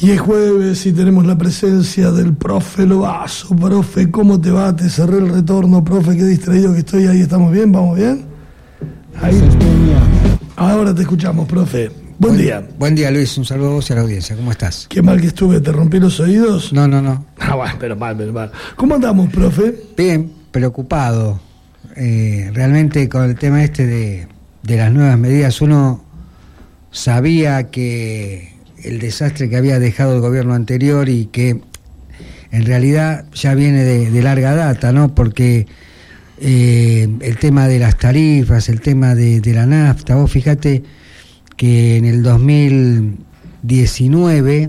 Y es jueves y tenemos la presencia del profe Lovazo. Profe, ¿cómo te va? Te cerré el retorno, profe, qué distraído que estoy ahí. ¿Estamos bien? ¿Vamos bien? Ahí. Ahora te escuchamos, profe. Buen día. Buen día, Luis. Un saludo a vos y a la audiencia. ¿Cómo estás? Qué mal que estuve. ¿Te rompí los oídos? No. Bueno, pero mal. ¿Cómo andamos, profe? Bien, preocupado. Realmente con el tema de las nuevas medidas, uno sabía que el desastre que había dejado el gobierno anterior y que en realidad ya viene de larga data, ¿no? Porque el tema de las tarifas, el tema de la nafta, vos fíjate que en el 2019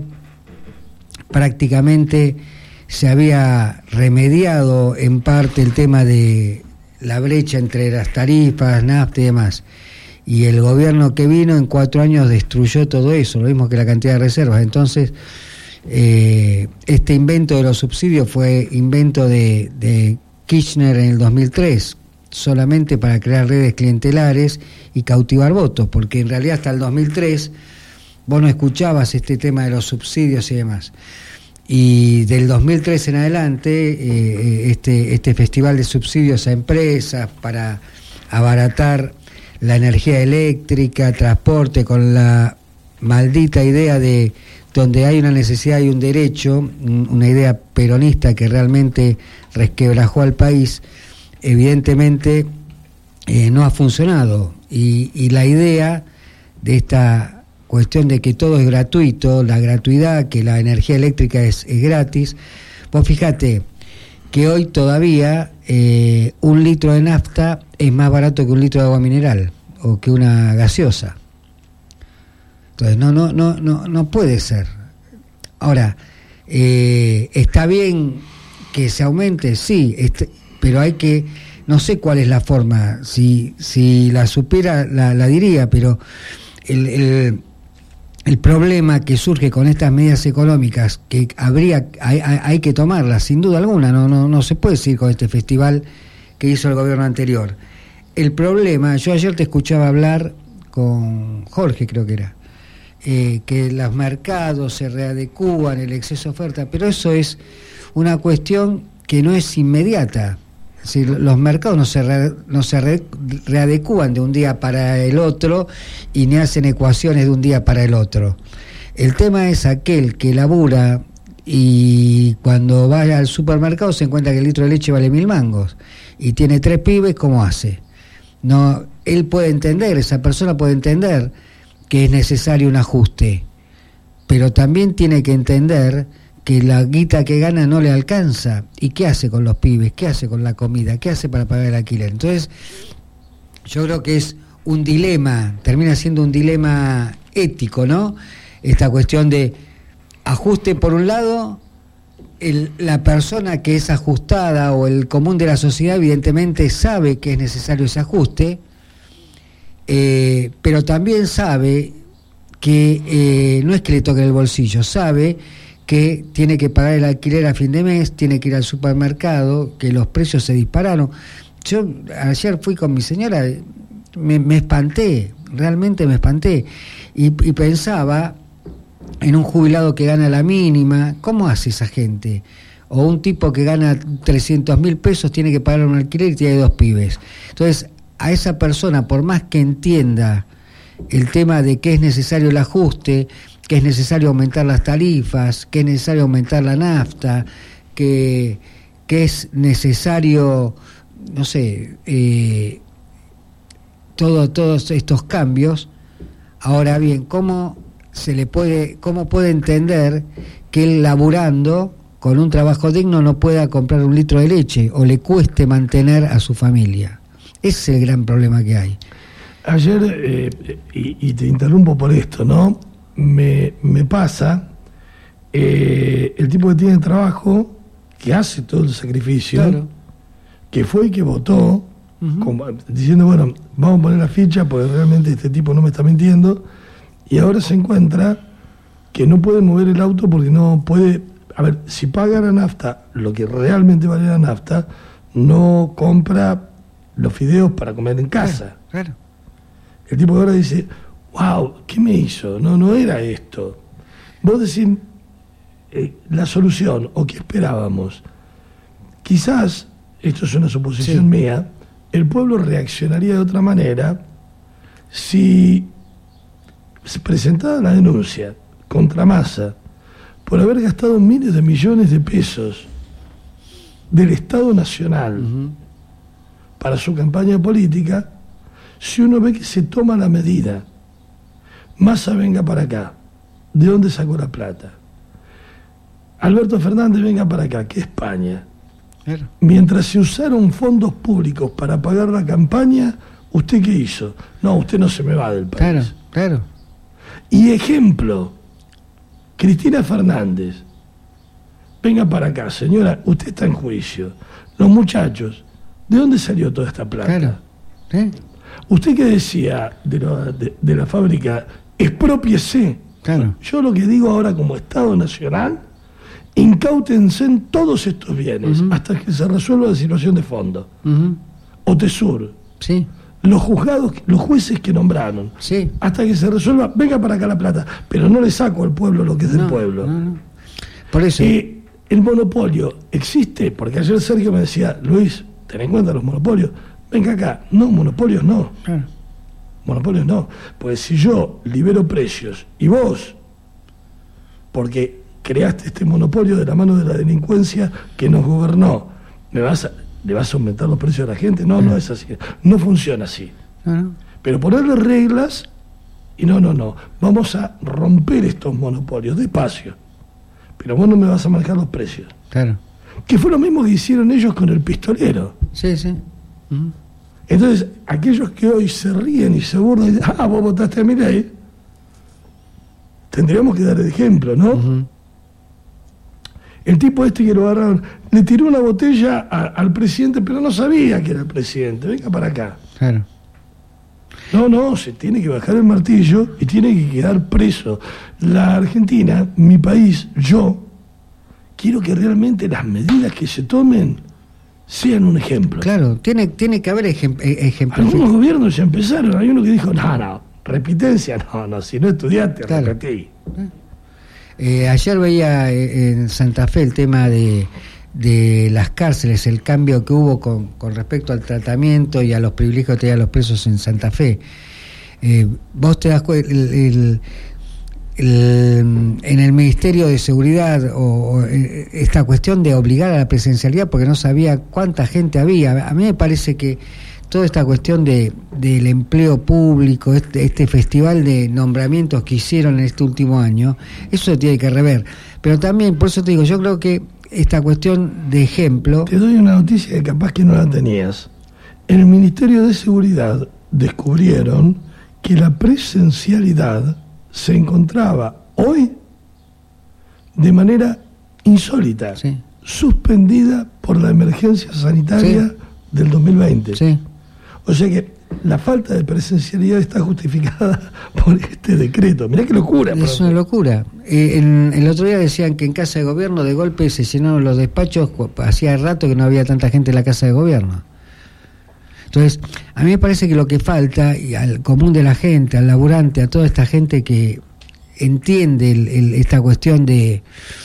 prácticamente se había remediado en parte el tema de la brecha entre las tarifas, nafta y demás. Y el gobierno que vino en 4 años destruyó todo eso, lo mismo que la cantidad de reservas. Entonces, este invento de los subsidios fue invento de Kirchner en el 2003, solamente para crear redes clientelares y cautivar votos, porque en realidad hasta el 2003 vos no escuchabas este tema de los subsidios y demás. Y del 2003 en adelante, este festival de subsidios a empresas para abaratar la energía eléctrica, transporte, con la maldita idea de donde hay una necesidad y un derecho, una idea peronista que realmente resquebrajó al país, evidentemente no ha funcionado. Y la idea de esta cuestión de que todo es gratuito, la gratuidad, que la energía eléctrica es gratis, pues fíjate que hoy todavía 1 litro de nafta es más barato que 1 litro de agua mineral o que una gaseosa. Entonces no puede ser. Ahora, está bien que se aumente, sí, pero hay que, no sé cuál es la forma, si la supiera la diría, pero el problema que surge con estas medidas económicas que hay que tomarlas sin duda alguna, no se puede seguir con este festival que hizo el gobierno anterior. El problema, yo ayer te escuchaba hablar con Jorge, creo que era, que los mercados se readecúan, el exceso de oferta, pero eso es una cuestión que no es inmediata. Es decir, los mercados no se readecúan de un día para el otro y ni hacen ecuaciones de un día para el otro. El tema es aquel que labura y cuando va al supermercado se encuentra que el litro de leche vale 1.000 mangos y tiene 3 pibes, ¿cómo hace? No, él puede entender, esa persona puede entender que es necesario un ajuste, pero también tiene que entender que la guita que gana no le alcanza. ¿Y qué hace con los pibes? ¿Qué hace con la comida? ¿Qué hace para pagar el alquiler? Entonces, yo creo que es un dilema, termina siendo un dilema ético, ¿no? Esta cuestión de ajuste por un lado, la persona que es ajustada o el común de la sociedad evidentemente sabe que es necesario ese ajuste, pero también sabe que no es que le toque el bolsillo, sabe que tiene que pagar el alquiler a fin de mes, tiene que ir al supermercado, que los precios se dispararon. Yo ayer fui con mi señora, me espanté, realmente me espanté, y pensaba en un jubilado que gana la mínima. ¿Cómo hace esa gente? O un tipo que gana 300.000 pesos tiene que pagar un alquiler y tiene 2 pibes. Entonces, a esa persona, por más que entienda el tema de que es necesario el ajuste, que es necesario aumentar las tarifas, que es necesario aumentar la nafta, que es necesario, no sé, todos estos cambios. Ahora bien, ¿cómo puede entender que él laburando con un trabajo digno no pueda comprar 1 litro de leche o le cueste mantener a su familia? Ese es el gran problema que hay. Ayer, y te interrumpo por esto, ¿no? Me pasa, el tipo que tiene trabajo, que hace todo el sacrificio, claro, que fue y que votó, diciendo, bueno, vamos a poner la ficha porque realmente este tipo no me está mintiendo, y ahora se encuentra que no puede mover el auto porque no puede. A ver, si paga la nafta, lo que realmente vale la nafta, no compra los fideos para comer en casa. Claro. El tipo de ahora dice, wow, ¿qué me hizo? No era esto. Vos decís, la solución, o que esperábamos, quizás, esto es una suposición mía, el pueblo reaccionaría de otra manera si se presentara la denuncia contra Massa por haber gastado miles de millones de pesos del Estado Nacional para su campaña política. Si uno ve que se toma la medida, Massa venga para acá, ¿de dónde sacó la plata? Alberto Fernández venga para acá, ¿qué España? Claro. Mientras se usaron fondos públicos para pagar la campaña, ¿usted qué hizo? No, usted no se me va del país. Claro, claro. Y ejemplo, Cristina Fernández, venga para acá, señora, usted está en juicio. Los muchachos, ¿de dónde salió toda esta plata? Claro. ¿Sí? Usted que decía de la fábrica, exprópiese. Claro. Yo lo que digo ahora como Estado Nacional, incáutense en todos estos bienes hasta que se resuelva la situación de fondo. OTESUR. Sí. Los juzgados, los jueces que nombraron, hasta que se resuelva, venga para acá la plata, pero no le saco al pueblo lo que es del pueblo. No. Por eso. El monopolio existe, porque ayer Sergio me decía, Luis, ten en cuenta los monopolios, venga acá. No, monopolios no. Monopolios no. Pues si yo libero precios y vos, porque creaste este monopolio de la mano de la delincuencia que nos gobernó, le vas a aumentar los precios a la gente. No es así, no funciona así. Pero ponerle reglas y no, vamos a romper estos monopolios despacio, pero vos no me vas a manejar los precios. Claro. Que fue lo mismo que hicieron ellos con el pistolero. Sí. Entonces, aquellos que hoy se ríen y se burlan y dicen, vos votaste a Milei, tendríamos que dar el ejemplo, ¿no? El tipo que lo agarraron, le tiró una botella al presidente, pero no sabía que era el presidente. Venga para acá. Claro. No, se tiene que bajar el martillo y tiene que quedar preso. La Argentina, mi país, yo, quiero que realmente las medidas que se tomen sean un ejemplo. Claro, tiene que haber ejemplos. Algunos gobiernos ya empezaron, hay uno que dijo, no, repitencia, no, si no estudiaste, claro. Repetí. Ayer veía en Santa Fe el tema de las cárceles, el cambio que hubo con respecto al tratamiento y a los privilegios que tenían los presos en Santa Fe. Vos te das cuenta, en el Ministerio de Seguridad o esta cuestión de obligar a la presencialidad porque no sabía cuánta gente había. A mí me parece que toda esta cuestión del empleo público, este festival de nombramientos que hicieron en este último año, eso se tiene que rever. Pero también, por eso te digo, yo creo que esta cuestión de ejemplo... Te doy una noticia que capaz que no la tenías. En el Ministerio de Seguridad descubrieron que la presencialidad se encontraba hoy de manera insólita, suspendida por la emergencia sanitaria del 2020. Sí. O sea que la falta de presencialidad está justificada por este decreto. Mirá qué locura. Es una locura. El otro día decían que en Casa de Gobierno de golpe se llenaron los despachos, hacía rato que no había tanta gente en la Casa de Gobierno. Entonces, a mí me parece que lo que falta, y al común de la gente, al laburante, a toda esta gente que entiende esta cuestión del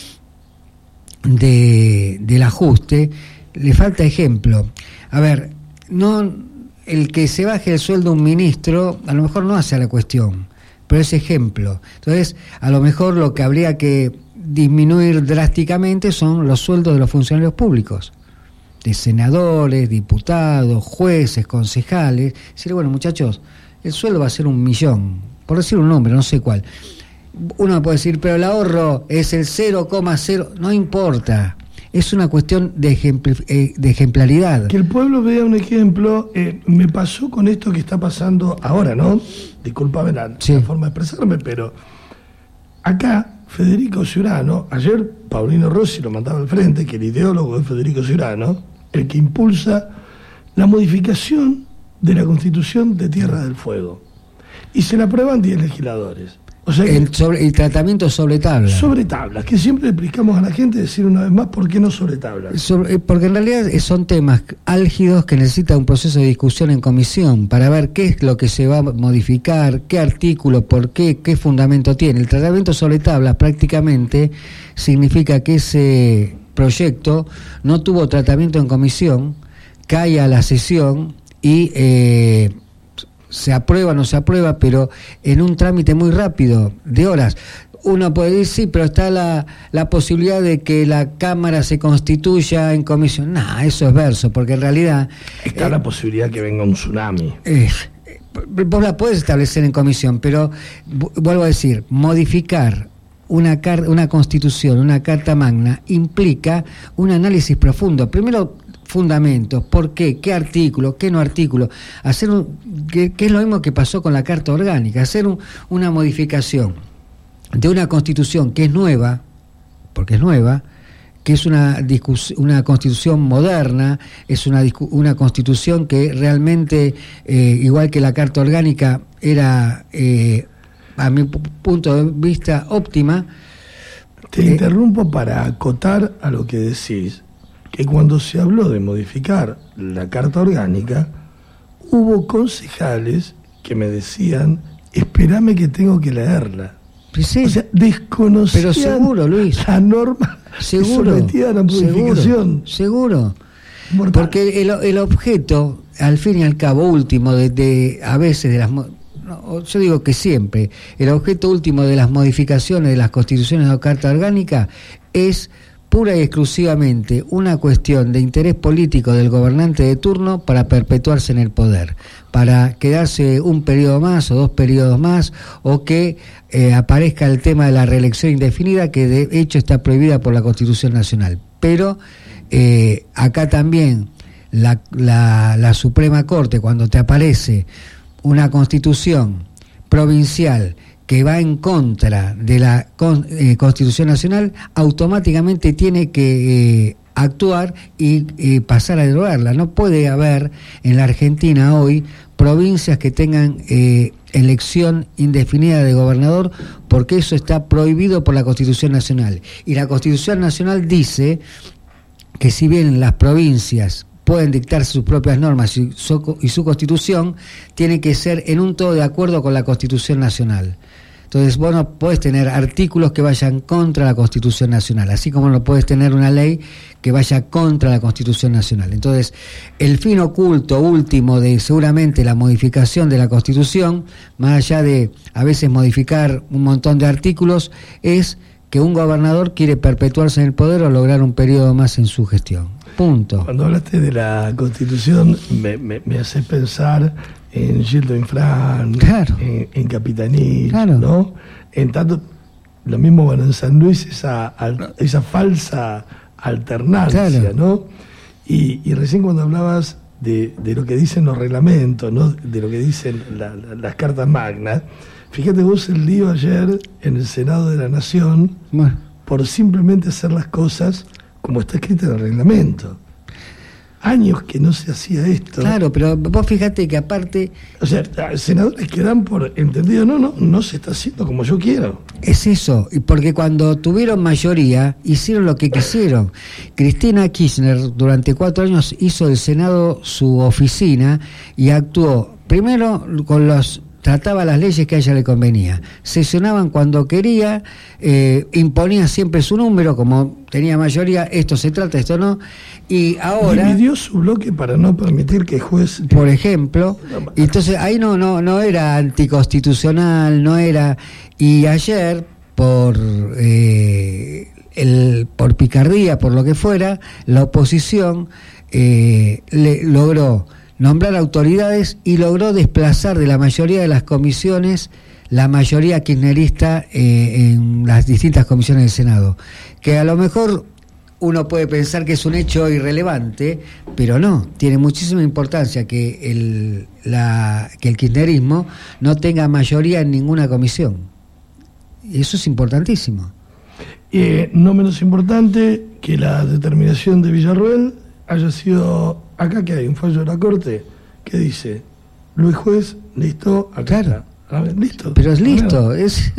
ajuste, le falta ejemplo. A ver, el que se baje el sueldo un ministro, a lo mejor no hace la cuestión, pero es ejemplo. Entonces, a lo mejor lo que habría que disminuir drásticamente son los sueldos de los funcionarios públicos, de senadores, diputados, jueces, concejales. Decir, bueno, muchachos, el sueldo va a ser 1 millón, por decir un número, no sé cuál. Uno puede decir, pero el ahorro es el 0,0, no importa. Es una cuestión de ejemplaridad. Que el pueblo vea un ejemplo. Me pasó con esto que está pasando ahora, ¿no? Discúlpame la forma de expresarme, pero acá Federico Ciurano, ayer Paulino Rossi lo mandaba al frente, que el ideólogo es Federico Ciurano, el que impulsa la modificación de la Constitución de Tierra del Fuego. Y se la aprueban 10 legisladores. O sea el tratamiento sobre tabla. Sobre tablas, que siempre le explicamos a la gente, decir una vez más, ¿por qué no sobre tablas? Porque en realidad son temas álgidos que necesitan un proceso de discusión en comisión para ver qué es lo que se va a modificar, qué artículo, por qué fundamento tiene. El tratamiento sobre tablas prácticamente significa que ese proyecto no tuvo tratamiento en comisión, cae a la sesión y se aprueba o no se aprueba, pero en un trámite muy rápido, de horas. Uno puede decir, sí, pero está la posibilidad de que la Cámara se constituya en comisión. No, eso es verso, porque en realidad... Está la posibilidad que venga un tsunami. Vos la podés establecer en comisión, pero vuelvo a decir, modificar una constitución, una carta magna, implica un análisis profundo. Primero, fundamentos, por qué, qué artículo, qué no artículo, que es lo mismo que pasó con la Carta Orgánica, hacer una modificación de una constitución que es nueva, porque es nueva, que es una constitución moderna, es una constitución que realmente, igual que la Carta Orgánica, era, a mi punto de vista, óptima. Te interrumpo para acotar a lo que decís, que cuando se habló de modificar la Carta Orgánica, hubo concejales que me decían, espérame que tengo que leerla. Sí, o sea, desconocían pero seguro, Luis, la norma seguro, sometida a la modificación. Seguro. Porque el objeto, al fin y al cabo, último, a veces de las... yo digo que siempre, el objeto último de las modificaciones de las constituciones o Carta Orgánica es pura y exclusivamente una cuestión de interés político del gobernante de turno para perpetuarse en el poder, para quedarse un periodo más o 2 periodos más, o que aparezca el tema de la reelección indefinida, que de hecho está prohibida por la Constitución Nacional. Pero acá también la Suprema Corte, cuando te aparece una constitución provincial que va en contra de la Constitución Nacional, automáticamente tiene que actuar y pasar a derogarla. No puede haber en la Argentina hoy provincias que tengan elección indefinida de gobernador, porque eso está prohibido por la Constitución Nacional. Y la Constitución Nacional dice que si bien las provincias pueden dictar sus propias normas y su constitución, tiene que ser en un todo de acuerdo con la Constitución Nacional. Entonces vos no podés tener artículos que vayan contra la Constitución Nacional, así como no podés tener una ley que vaya contra la Constitución Nacional. Entonces, el fin oculto último de seguramente la modificación de la Constitución, más allá de a veces modificar un montón de artículos, es que un gobernador quiere perpetuarse en el poder o lograr un periodo más en su gestión. Punto. Cuando hablaste de la Constitución, me haces pensar en Gildo Infran, claro, en Capitanich, claro, ¿no? En tanto, lo mismo bueno, en San Luis, esa falsa alternancia, claro, ¿no? Y recién cuando hablabas de lo que dicen los reglamentos, ¿no? De lo que dicen las cartas magnas, fíjate vos el lío ayer en el Senado de la Nación, bueno, por simplemente hacer las cosas como está escrito en el reglamento. Años que no se hacía esto. Claro, pero vos fíjate que aparte... O sea, senadores que dan por entendido, no se está haciendo como yo quiero. Es eso, y porque cuando tuvieron mayoría, hicieron lo que quisieron. Cristina Kirchner durante 4 años hizo del Senado su oficina y actuó primero con trataba las leyes que a ella le convenía, sesionaban cuando quería, imponía siempre su número, como tenía mayoría, esto se trata, esto no, y ahora... Dividió su bloque para no permitir que juez... Por ejemplo, y entonces ahí no era anticonstitucional, no era... Y ayer, por picardía, por lo que fuera, la oposición logró nombrar autoridades y logró desplazar de la mayoría de las comisiones la mayoría kirchnerista en las distintas comisiones del Senado, que a lo mejor uno puede pensar que es un hecho irrelevante, pero no, tiene muchísima importancia que el kirchnerismo no tenga mayoría en ninguna comisión. Eso es importantísimo. No menos importante que la determinación de Villarroel haya sido... Acá que hay un fallo de la Corte que dice, Luis Juez, listo, acá claro, está. A ver, listo. Pero es listo.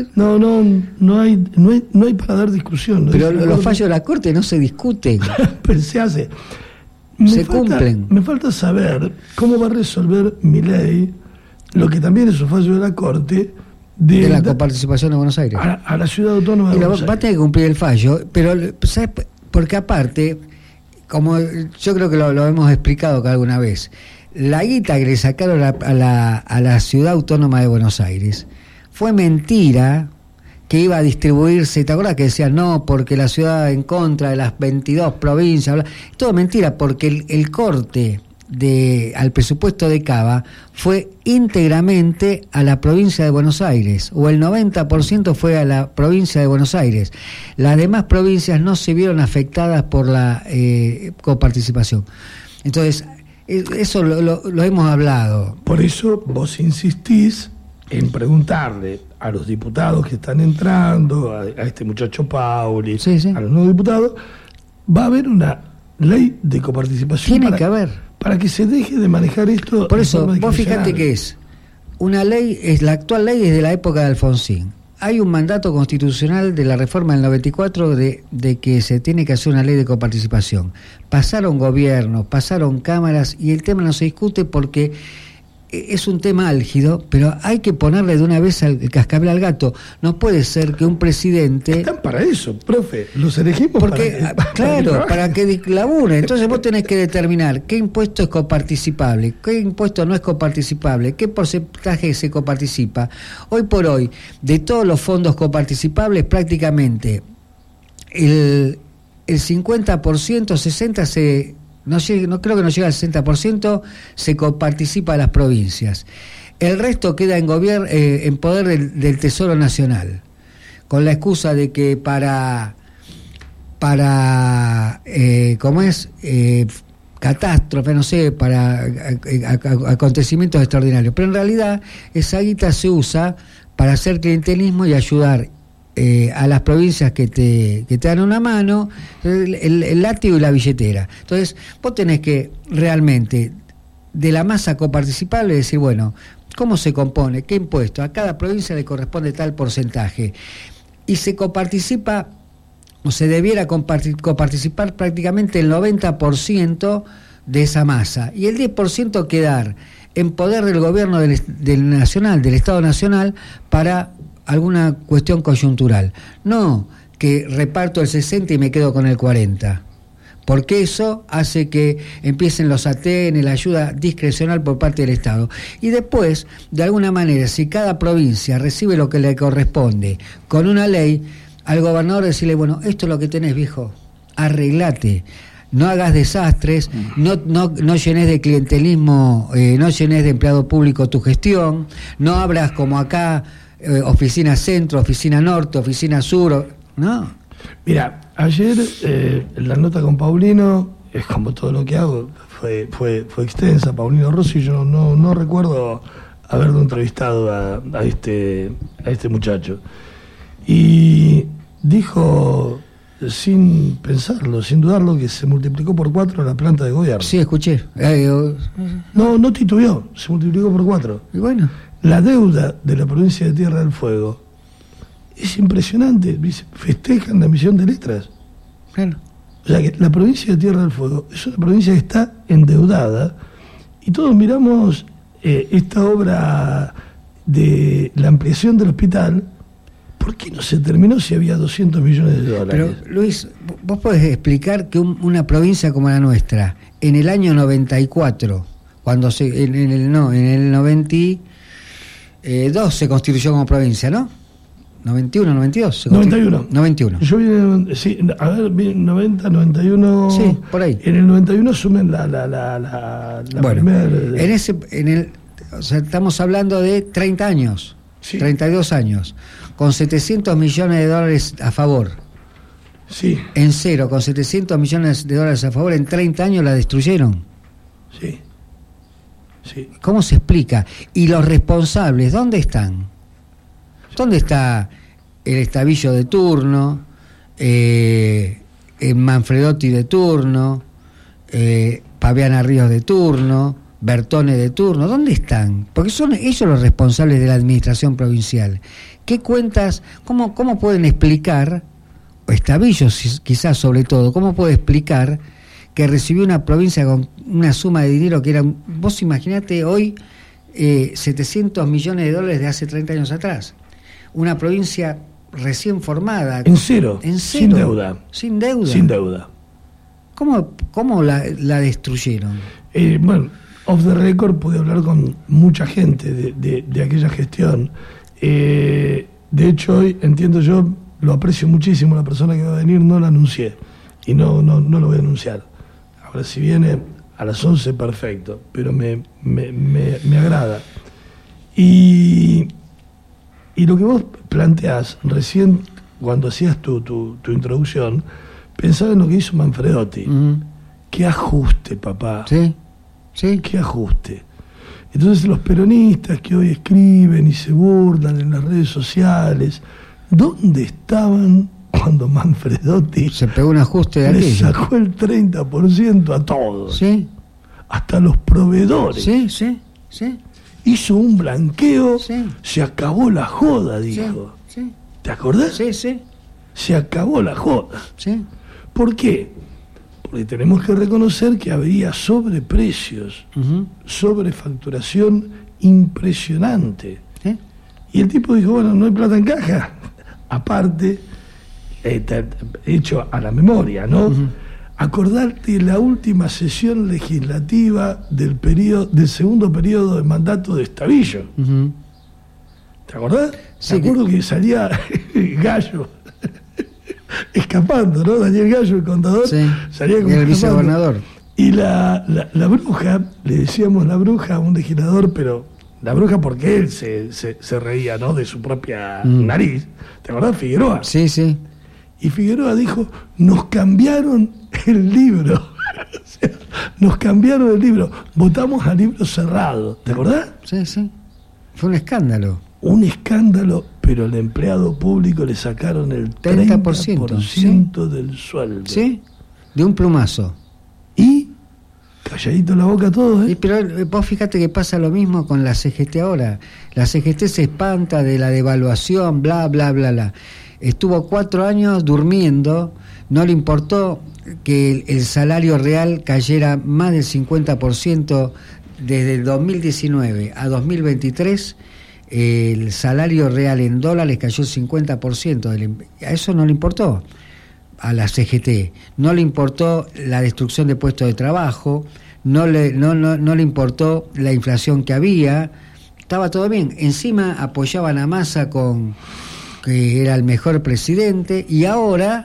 No hay para dar discusión. Pero los fallos de la Corte no se discuten. Pero se hace. Cumplen. Me falta saber cómo va a resolver Milei lo que también es un fallo de la Corte de la coparticipación de Buenos Aires. A la ciudad autónoma de Buenos Aires. Va a tener que cumplir el fallo, pero ¿sabes? Porque aparte, como yo creo que lo hemos explicado acá alguna vez, la guita que le sacaron a la ciudad autónoma de Buenos Aires fue mentira que iba a distribuirse. ¿Te acuerdas que decían no, porque la ciudad en contra de las 22 provincias? Todo mentira, porque el corte al presupuesto de Cava fue íntegramente a la provincia de Buenos Aires, o el 90% fue a la provincia de Buenos Aires. Las demás provincias no se vieron afectadas por la coparticipación. Entonces, eso lo hemos hablado. Por eso vos insistís en preguntarle a los diputados que están entrando, a este muchacho Pauli, sí. A los nuevos diputados, va a haber una ley de coparticipación. Tiene que haber. Para que se deje de manejar esto. Por eso, vos fíjate que es una ley, la actual ley es de la época de Alfonsín. Hay un mandato constitucional de la reforma del 94 de que se tiene que hacer una ley de coparticipación. Pasaron gobiernos, pasaron cámaras y el tema no se discute porque es un tema álgido, pero hay que ponerle de una vez el cascabel al gato. No puede ser que un presidente... Están para eso, profe, los elegimos porque, para que labure. Entonces vos tenés que determinar qué impuesto es coparticipable, qué impuesto no es coparticipable, qué porcentaje se coparticipa. Hoy por hoy, de todos los fondos coparticipables, prácticamente el 50%, 60% no creo que no llega al 60%, se coparticipa a las provincias. El resto queda en poder del Tesoro Nacional, con la excusa de que para catástrofe, no sé, para acontecimientos extraordinarios. Pero en realidad esa guita se usa para hacer clientelismo y ayudar a las provincias que te dan una mano, el látigo y la billetera. Entonces, vos tenés que realmente, de la masa coparticipable, decir, bueno, ¿cómo se compone? ¿Qué impuesto? A cada provincia le corresponde tal porcentaje. Y se coparticipa, o se debiera coparticipar prácticamente el 90% de esa masa. Y el 10% quedar en poder del gobierno del nacional, del Estado Nacional, para alguna cuestión coyuntural. No que reparto el 60 y me quedo con el 40, porque eso hace que empiecen los ATN, la ayuda discrecional por parte del Estado. Y después, de alguna manera, si cada provincia recibe lo que le corresponde con una ley, al gobernador decirle, bueno, esto es lo que tenés, viejo, arreglate. No hagas desastres, no llenes de clientelismo, no llenes de empleado público tu gestión, no abras como acá oficina centro, oficina norte, oficina sur, ¿no? Mira, ayer la nota con Paulino, es como todo lo que hago, fue extensa. Paulino Rossi, yo no recuerdo haberlo entrevistado a este muchacho. Y dijo, sin pensarlo, sin dudarlo, que se multiplicó por 4 la planta de gobierno. Sí, escuché. No titubeó, se multiplicó por 4. Y bueno. La deuda de la provincia de Tierra del Fuego es impresionante. Festejan la emisión de letras. Claro. O sea que la provincia de Tierra del Fuego es una provincia que está endeudada y todos miramos esta obra de la ampliación del hospital. ¿Por qué no se terminó si había 200 millones de dólares? Pero, Luis, vos podés explicar que una provincia como la nuestra, en el año 94, cuando en el 92 se constituyó como provincia, ¿no? 91, 92. 91. Yo vi, sí, a ver, 90, 91. Sí, por ahí. En el 91 sumen la bueno, primera. O sea, estamos hablando de 30 años, sí. 32 años, con 700 millones de dólares a favor. Sí. En cero, con 700 millones de dólares a favor, en 30 años la destruyeron. Sí. Sí. ¿Cómo se explica? ¿Y los responsables dónde están? ¿Dónde está el Estavillo de turno, el Manfredotti de turno, Paviana Ríos de turno, Bertone de turno, ¿dónde están? Porque son ellos los responsables de la administración provincial. ¿Qué cuentas, cómo pueden explicar, o Estavillo quizás sobre todo, cómo puede explicar que recibió una provincia con una suma de dinero que era, vos imaginate hoy, $700 millones de hace 30 años atrás? Una provincia recién formada. En cero. Sin deuda. Sin deuda. Sin deuda. ¿Cómo la destruyeron? Bueno, off the record pude hablar con mucha gente de aquella gestión. De hecho, hoy, entiendo yo, lo aprecio muchísimo, la persona que va a venir, no la anuncié. Y no lo voy a anunciar. Ahora, si viene a las 11, perfecto, pero me agrada. Y lo que vos planteás recién, cuando hacías tu introducción, pensaba en lo que hizo Manfredotti. Qué ajuste, papá. Sí. Qué ajuste. Entonces los peronistas que hoy escriben y se burlan en las redes sociales, ¿dónde estaban cuando Manfredotti se pegó un ajuste de le aquello? Sacó el 30% a todos? Sí. Hasta los proveedores. Sí. Hizo un blanqueo, sí. Se acabó la joda, dijo. Sí. ¿Te acordás? Sí. Se acabó la joda. Sí. ¿Por qué? Porque tenemos que reconocer que había sobreprecios, sobrefacturación impresionante. ¿Sí? Y el tipo dijo, bueno, no hay plata en caja. Aparte, hecho a la memoria, ¿no? Acordarte la última sesión legislativa del segundo periodo de mandato de Estavillo. ¿Te acordás? Sí, Me acuerdo que salía Gallo escapando, ¿no? Daniel Gallo, el contador, sí, salía como el vicegobernador. Y la bruja, le decíamos la bruja a un legislador, pero la bruja porque él se reía, ¿no? De su propia nariz. ¿Te acordás? Figueroa. Sí. Y Figueroa dijo, nos cambiaron el libro. O sea, nos cambiaron el libro. Votamos a libro cerrado. ¿Te acordás? Sí. Fue un escándalo. Un escándalo, pero al empleado público le sacaron el 30% del sueldo. Sí, de un plumazo. Y calladito la boca todo, ¿eh? Pero vos fíjate que pasa lo mismo con la CGT ahora. La CGT se espanta de la devaluación, bla. Estuvo 4 años durmiendo, no le importó que el salario real cayera más del 50% desde el 2019 a 2023. El salario real en dólares cayó el 50%. A eso no le importó a la CGT. No le importó la destrucción de puestos de trabajo, no le importó la inflación que había. Estaba todo bien. Encima apoyaban a Massa que era el mejor presidente, y ahora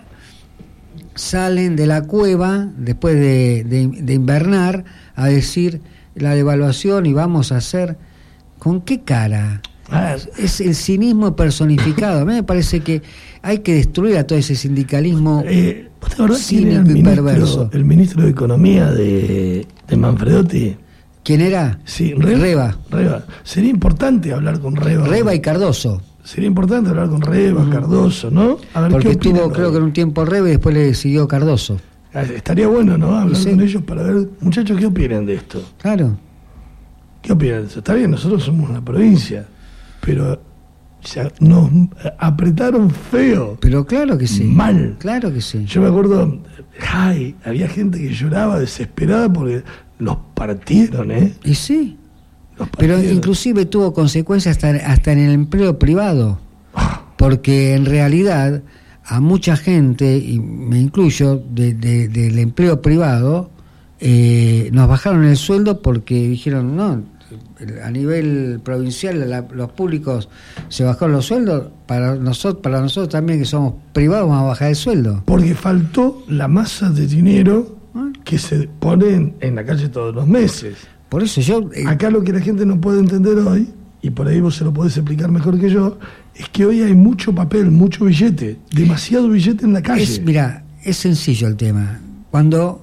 salen de la cueva después de invernar a decir la devaluación y vamos a hacer. ¿Con qué cara? Es el cinismo personificado. A mí me parece que hay que destruir a todo ese sindicalismo cínico y perverso. El ministro de Economía de Manfredotti. ¿Quién era? Sí, Reba. Sería importante hablar con Reba. Reba y Cardoso. Sería importante hablar con Reba, Cardoso, ¿no? A ver, porque ¿qué estuvo, creo que en un tiempo Reba y después le siguió Cardoso. Estaría bueno, ¿no? Hablar con ellos para ver, muchachos, ¿qué opinan de esto? Claro. ¿Qué opinan de esto? Está bien, nosotros somos una provincia, pero nos apretaron feo. Pero claro que sí. Mal. Claro que sí. Yo me acuerdo, había gente que lloraba desesperada porque los partieron, ¿eh? Y sí. Pero inclusive tuvo consecuencias hasta en el empleo privado. Porque en realidad a mucha gente, y me incluyo, del empleo privado, nos bajaron el sueldo porque dijeron, no, a nivel provincial los públicos se bajaron los sueldos, para nosotros también que somos privados vamos a bajar el sueldo. Porque faltó la masa de dinero que se pone en la calle todos los meses. Por eso yo... Acá lo que la gente no puede entender hoy, y por ahí vos se lo podés explicar mejor que yo, es que hoy hay mucho papel, mucho billete, demasiado billete en la calle. Mira, es sencillo el tema. Cuando...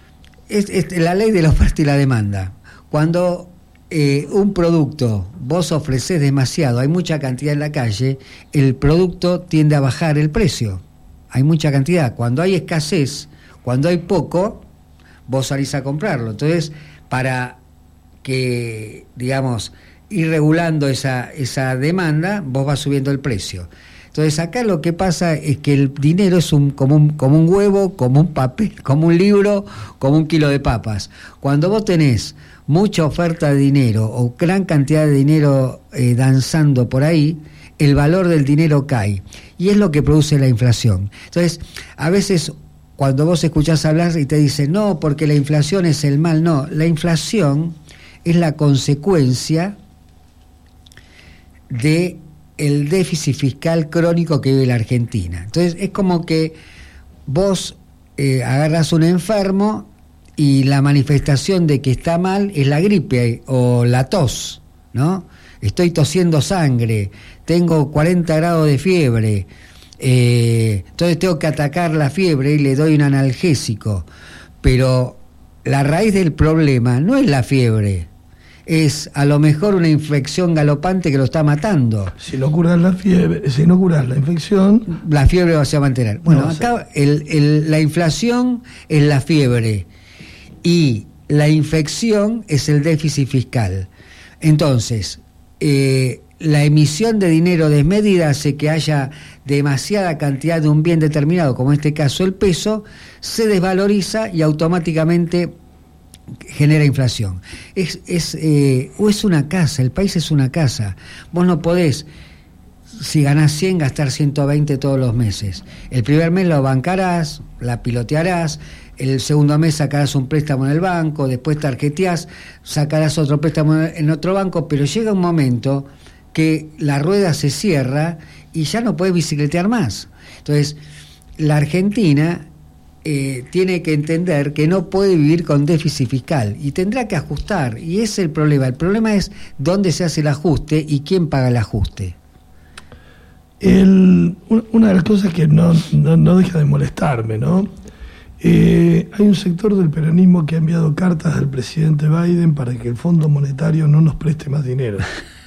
Es la ley de la oferta y la demanda. Cuando un producto vos ofrecés demasiado, hay mucha cantidad en la calle, el producto tiende a bajar el precio. Hay mucha cantidad. Cuando hay escasez, cuando hay poco, vos salís a comprarlo. Entonces, para que, digamos, ir regulando esa demanda, vos vas subiendo el precio. Entonces acá lo que pasa es que el dinero es como un huevo, como un papel, como un libro, como un kilo de papas. Cuando vos tenés mucha oferta de dinero o gran cantidad de dinero danzando por ahí, el valor del dinero cae. Y es lo que produce la inflación. Entonces, a veces cuando vos escuchás hablar y te dicen, no, porque la inflación es el mal. No, la inflación es la consecuencia de el déficit fiscal crónico que vive la Argentina. Entonces es como que vos agarrás un enfermo y la manifestación de que está mal es la gripe o la tos, ¿no? Estoy tosiendo sangre, tengo 40 grados de fiebre, entonces tengo que atacar la fiebre y le doy un analgésico. Pero la raíz del problema no es la fiebre, es a lo mejor una infección galopante que lo está matando. Si no curas la fiebre, si no curas la infección, la fiebre se va a mantener. Bueno, no, acá la inflación es la fiebre y la infección es el déficit fiscal. Entonces, la emisión de dinero desmedida hace que haya demasiada cantidad de un bien determinado, como en este caso el peso, se desvaloriza y automáticamente genera inflación. Es una casa, el país es una casa. Vos no podés, si ganás 100, gastar 120 todos los meses. El primer mes lo bancarás, la pilotearás, el segundo mes sacarás un préstamo en el banco, después tarjeteás, sacarás otro préstamo en otro banco, pero llega un momento que la rueda se cierra y ya no podés bicicletear más. Entonces, la Argentina tiene que entender que no puede vivir con déficit fiscal y tendrá que ajustar, y ese es el problema. El problema es dónde se hace el ajuste y quién paga el ajuste. Una de las cosas que no deja de molestarme, ¿no? Hay un sector del peronismo que ha enviado cartas al presidente Biden para que el Fondo Monetario no nos preste más dinero.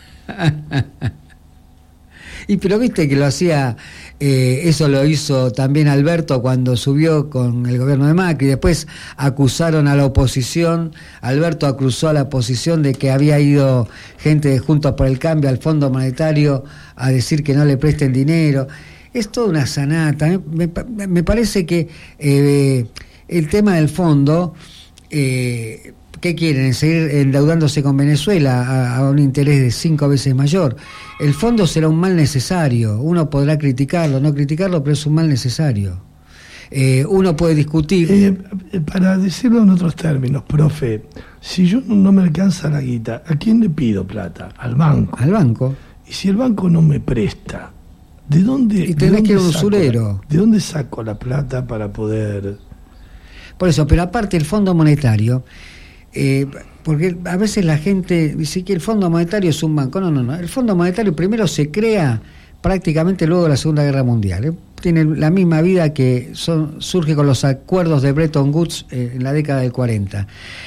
Y pero viste que lo hacía, eso lo hizo también Alberto cuando subió con el gobierno de Macri. Después acusaron a la oposición, Alberto acusó a la oposición de que había ido gente de Juntos por el Cambio al Fondo Monetario a decir que no le presten dinero. Es toda una sanata. Me parece que el tema del fondo, ¿qué quieren? ¿Seguir endeudándose con Venezuela a un interés de 5 veces mayor? El fondo será un mal necesario. Uno podrá criticarlo, no criticarlo, pero es un mal necesario. Uno puede discutir... para decirlo en otros términos, profe, si yo no me alcanza la guita, ¿a quién le pido plata? Al banco. Al banco. Y si el banco no me presta, ¿de dónde? Y tenés que ir a un usurero. ¿De dónde saco la plata para poder...? Por eso, pero aparte el Fondo Monetario... porque a veces la gente dice que el Fondo Monetario es un banco. No. El Fondo Monetario primero se crea prácticamente luego de la Segunda Guerra Mundial. Tiene la misma vida que surge con los acuerdos de Bretton Woods en la década del 40.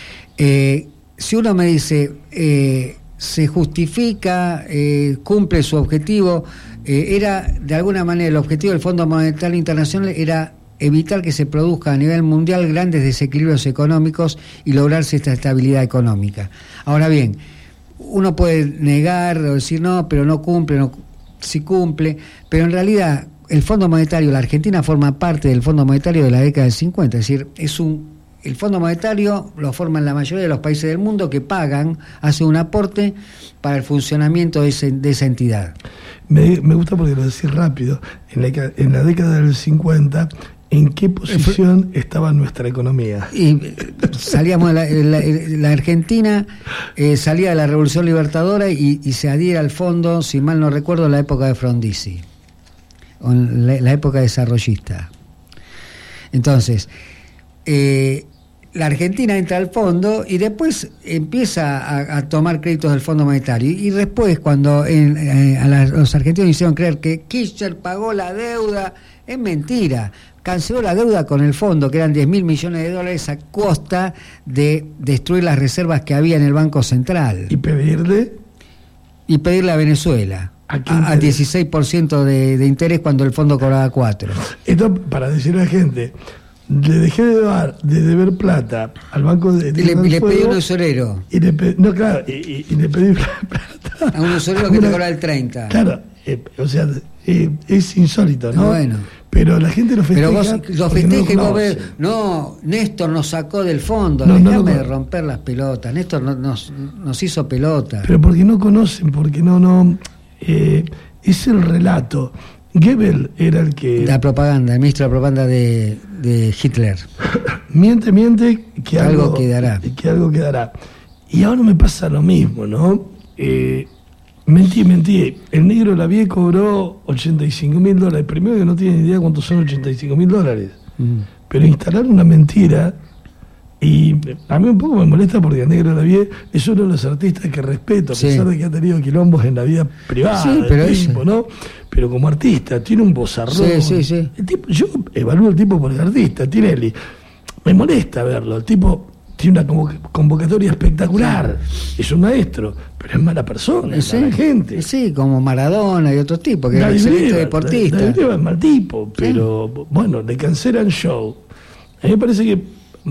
Si uno me dice se justifica, cumple su objetivo, era de alguna manera el objetivo del Fondo Monetario Internacional era evitar que se produzca a nivel mundial grandes desequilibrios económicos y lograrse esta estabilidad económica. Ahora bien, uno puede negar o decir no, pero no cumple, sí cumple, pero en realidad el Fondo Monetario, la Argentina forma parte del Fondo Monetario de la década del 50, es decir, el Fondo Monetario lo forman la mayoría de los países del mundo que pagan, hacen un aporte para el funcionamiento de esa entidad. Me gusta porque lo decís rápido. En la década del 50, ¿en qué posición estaba nuestra economía? Y salíamos la Argentina salía de la Revolución Libertadora y se adhiere al fondo, si mal no recuerdo, en la época de Frondizi, o en la época desarrollista. Entonces, la Argentina entra al fondo y después empieza a tomar créditos del Fondo Monetario. Y después, cuando los argentinos hicieron creer que Kirchner pagó la deuda, es mentira. Canceló la deuda con el fondo, que eran 10.000 millones de dólares a costa de destruir las reservas que había en el Banco Central. ¿Y pedirle a Venezuela a 16% de interés cuando el fondo cobraba 4%. Esto para decirle a la gente, le dejé de deber plata al banco de le pedí un usurero. Y le pedí plata a un usurero que te cobra el 30. Claro, o sea, es insólito, ¿no? Bueno. Pero la gente lo festeja. Pero vos lo festejas y vos ves, no, Néstor nos sacó del fondo, déjame de romper las pelotas. Néstor nos hizo pelota. Pero porque no conocen, porque no es el relato. Goebbels era el que... La propaganda, el ministro de la propaganda de Hitler. Miente que algo quedará. Que algo quedará. Y ahora me pasa lo mismo, ¿no? Mentí. El negro Lavie cobró $85.000. Primero que no tiene ni idea cuántos son $85.000. Pero instalar una mentira, y a mí un poco me molesta porque el negro Lavie es uno de los artistas que respeto, a pesar de que ha tenido quilombos en la vida privada, ¿no? Pero como artista, tiene un vozarrón. Sí. El tipo, yo evalúo al tipo por el artista, Tinelli. Me molesta verlo. El tipo tiene una convocatoria espectacular, es un maestro, pero es mala persona, es mala gente. Sí, como Maradona y otros tipos, que es un excelente deportista. David Lebal es mal tipo, pero bueno, le cancelan show. A mí me parece que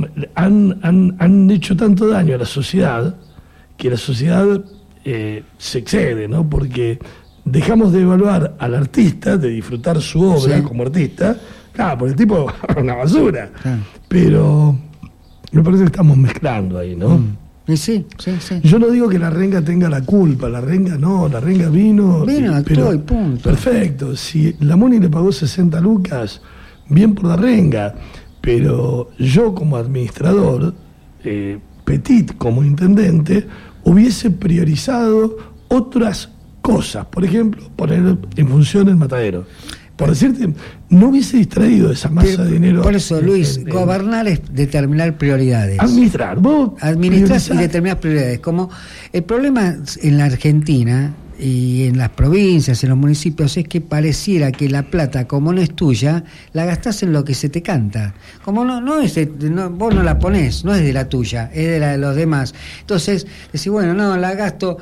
han hecho tanto daño a la sociedad que la sociedad se excede, ¿no? Porque dejamos de evaluar al artista, de disfrutar su obra como artista. Claro, porque el tipo es una basura. Pero me parece que estamos mezclando ahí, ¿no? Sí. Yo no digo que la renga tenga la culpa, la renga vino, actuó y punto. Perfecto, si la Moni le pagó 60 lucas, bien por la renga, pero yo como administrador, Petit como intendente, hubiese priorizado otras cosas, por ejemplo, poner en función el matadero. Por decirte, no hubiese distraído esa masa de dinero. Por eso, Luis, gobernar es determinar prioridades. Administrar, y determinar prioridades. Como el problema en la Argentina y en las provincias, en los municipios, es que pareciera que la plata, como no es tuya, la gastás en lo que se te canta. Como vos no la ponés, no es de la tuya, es de la de los demás. Entonces, decís, bueno, no, la gasto,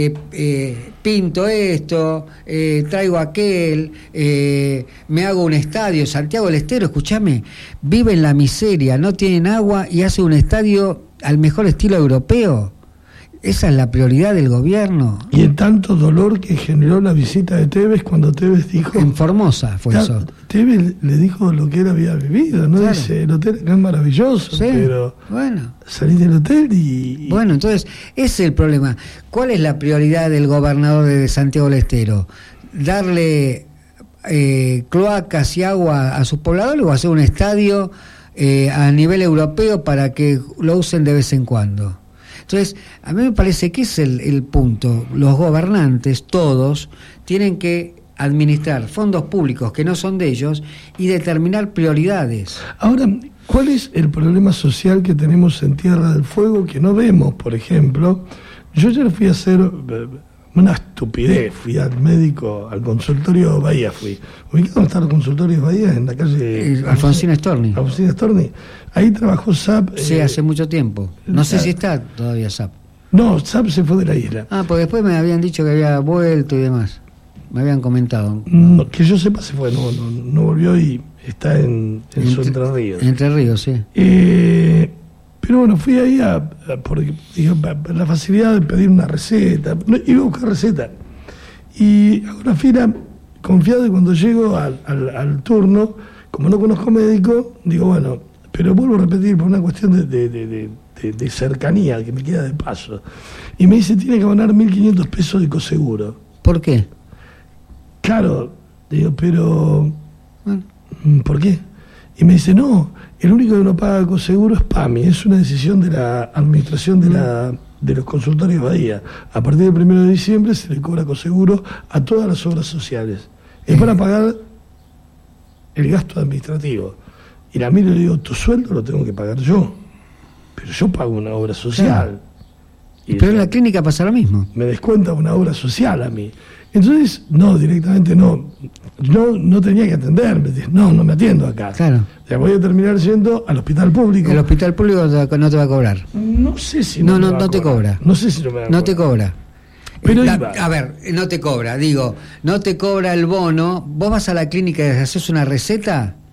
pinto esto, traigo aquel, me hago un estadio. Santiago del Estero, escúchame, vive en la miseria, no tienen agua y hace un estadio al mejor estilo europeo. Esa es la prioridad del gobierno. Y el tanto dolor que generó la visita de Tevez cuando Tevez dijo... En Formosa fue eso. Tevez le dijo lo que él había vivido, ¿no? Claro. Dice, el hotel acá es maravilloso, pero salís del hotel y... Bueno, entonces, ese es el problema. ¿Cuál es la prioridad del gobernador de Santiago del Estero? ¿Darle cloacas y agua a sus pobladores o hacer un estadio a nivel europeo para que lo usen de vez en cuando? Entonces, a mí me parece que es el punto. Los gobernantes, todos, tienen que administrar fondos públicos que no son de ellos y determinar prioridades. Ahora, ¿cuál es el problema social que tenemos en Tierra del Fuego que no vemos, por ejemplo? Yo ayer fui a hacer una estupidez, fui al médico, al consultorio Bahía fui. ¿Ubicado están los consultorios Bahía? En la calle... Alfonsín Storni. Alfonsín Storni. Ahí trabajó SAP. Sí, hace mucho tiempo. No sé si está todavía SAP. No, SAP se fue de la isla. Pues después me habían dicho que había vuelto y demás. Me habían comentado. No, que yo sepa se fue, no volvió y está en su Entre Ríos. Entre Ríos, sí. Pero bueno, fui ahí porque digo, la facilidad de pedir una receta. Iba a buscar receta. Y hago una fila confiado y cuando llego al turno, como no conozco médico, digo, bueno, pero vuelvo a repetir por una cuestión de cercanía, que me queda de paso. Y me dice, tiene que abonar 1.500 pesos de coseguro. ¿Por qué? Claro, digo, pero... ¿por qué? Y me dice, no, el único que no paga coseguro es PAMI, es una decisión de la administración de los consultorios Bahía. A partir del 1 de diciembre se le cobra coseguro a todas las obras sociales. Es para pagar el gasto administrativo. Y la miro y le digo, tu sueldo lo tengo que pagar yo, pero yo pago una obra social. Pero en la clínica pasa lo mismo. Me descuenta una obra social a mí. Entonces, directamente no tenía que atenderme. No me atiendo acá. Claro. O sea, voy a terminar yendo al hospital público. El hospital público no te va a cobrar. No sé si no te cobra. No sé si no me va a cobrar. No te cobra. Pero a ver, no te cobra, no te cobra el bono. Vos vas a la clínica y haces una receta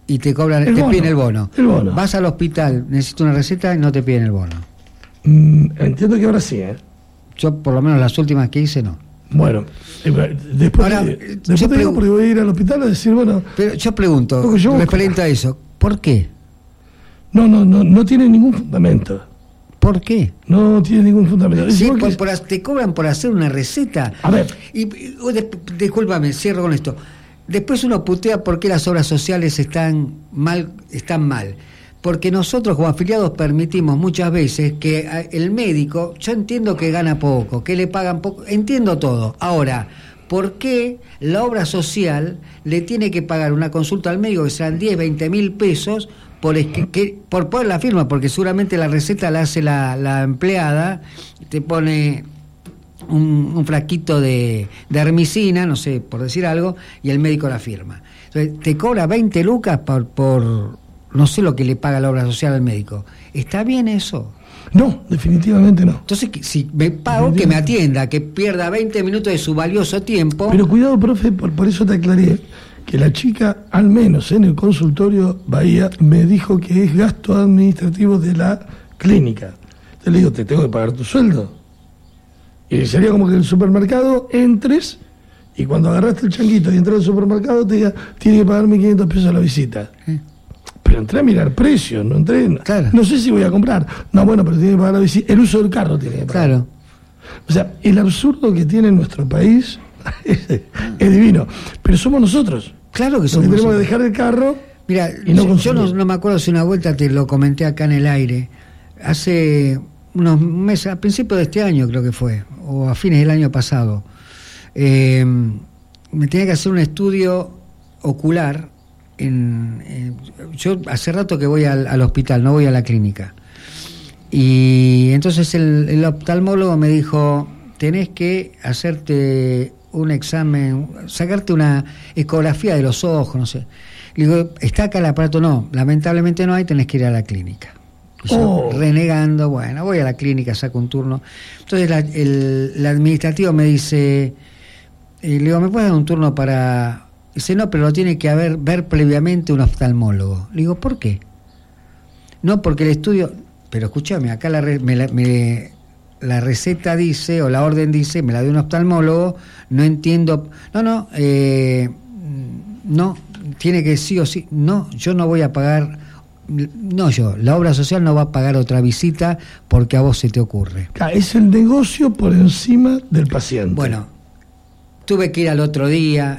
y te cobran, te piden el bono. El bono. Vas al hospital, necesitas una receta y no te piden el bono. Entiendo que ahora sí, ¿eh? Yo, por lo menos, las últimas que hice, no. Bueno, después te digo porque voy a ir al hospital a decir, bueno... Pero yo pregunto, referente a eso, ¿por qué? No tiene ningún fundamento. ¿Por qué? No tiene ningún fundamento. Sí, te cobran por hacer una receta. A ver. Discúlpame, cierro con esto. Después uno putea por qué las obras sociales están mal. Porque nosotros como afiliados permitimos muchas veces que el médico, yo entiendo que gana poco, que le pagan poco, entiendo todo. Ahora, ¿por qué la obra social le tiene que pagar una consulta al médico que sean 10, 20 mil pesos por poner la firma? Porque seguramente la receta la hace la empleada, te pone un frasquito de hermicina, no sé, por decir algo, y el médico la firma. Entonces, te cobra 20 lucas por no sé lo que le paga la obra social al médico. ¿Está bien eso? No, definitivamente no. Entonces, si me pago, que me atienda, que pierda 20 minutos de su valioso tiempo. Pero cuidado, profe, por eso te aclaré que la chica, al menos en el consultorio Bahía, me dijo que es gasto administrativo de la clínica. Entonces le digo, te tengo que pagar tu sueldo. Y sería como que en el supermercado entres y cuando agarraste el changuito y entras al supermercado te diga, tiene que pagarme 500 pesos la visita. Pero entré a mirar precios, no entré. Claro. No sé si voy a comprar. No, bueno, pero tiene que pagar la visita. El uso del carro tiene que pagar. Claro. O sea, el absurdo que tiene nuestro país es divino. Pero somos nosotros. Claro que somos nosotros. Tenemos que dejar el carro. Mira, y no yo no me acuerdo si una vuelta te lo comenté acá en el aire. Hace unos meses, a principios de este año creo que fue, o a fines del año pasado. Me tenía que hacer un estudio ocular. Yo hace rato que voy al hospital, no voy a la clínica, y entonces el oftalmólogo me dijo, tenés que hacerte un examen, sacarte una ecografía de los ojos, no sé. Le digo, ¿está acá el aparato? No, lamentablemente no hay, tenés que ir a la clínica. Y yo, renegando, bueno, voy a la clínica, saco un turno. Entonces el administrativo me dice, le digo, ¿me puedes dar un turno para...? Dice, no, pero lo tiene que ver previamente un oftalmólogo. Le digo, ¿por qué? No, porque el estudio... Pero escúchame, acá la receta dice, o la orden dice, me la dio un oftalmólogo, no entiendo... No, tiene que sí o sí... No, yo no voy a pagar... No, la obra social no va a pagar otra visita porque a vos se te ocurre. Es el negocio por encima del paciente. Bueno... Tuve que ir al otro día,